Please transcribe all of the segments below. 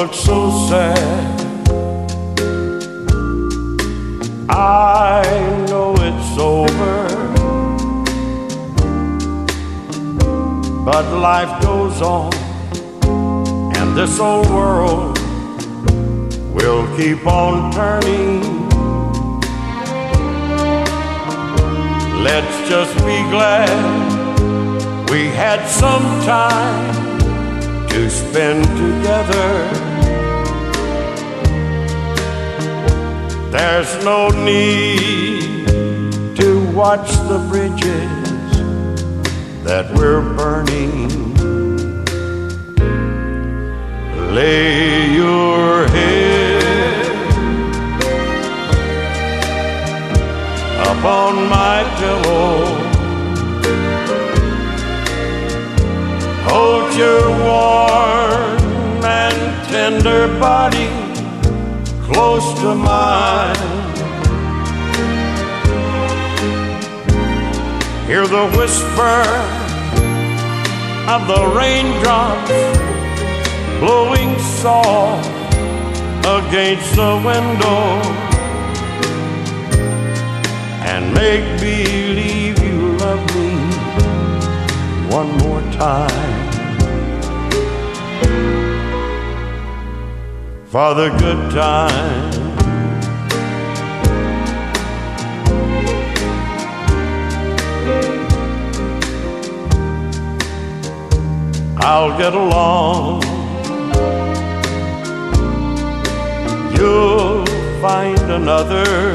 look so sad. I know it's over, but life goes on, and this old world will keep on turning. Let's just be glad we had some time to spend together. There's no need to watch the bridges that we're burning. Lay your head upon my pillow, hold your warm and tender body close to mine. Hear the whisper of the raindrops blowing soft against the window, and make believe you love me one more time. For the good time. I'll get along. You'll find another,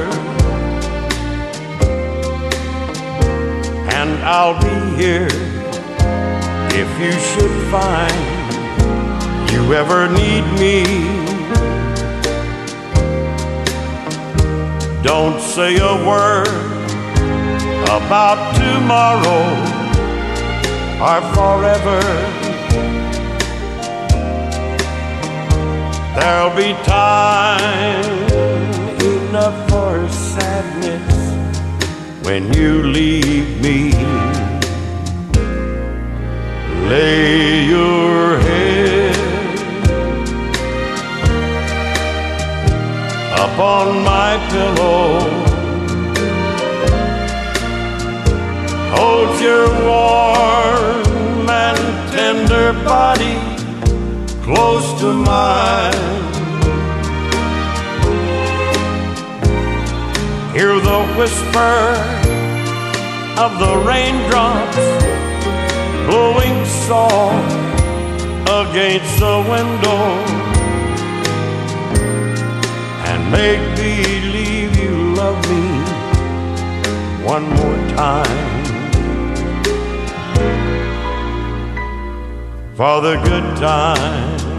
and I'll be here if you should find you ever need me. Don't say a word about tomorrow or forever. There'll be time enough for sadness when you leave me. Lay your head upon my pillow, hold your warm and tender body close to mine. Hear the whisper of the raindrops blowing soft against the window, and make believe you love me one more time. For the good time.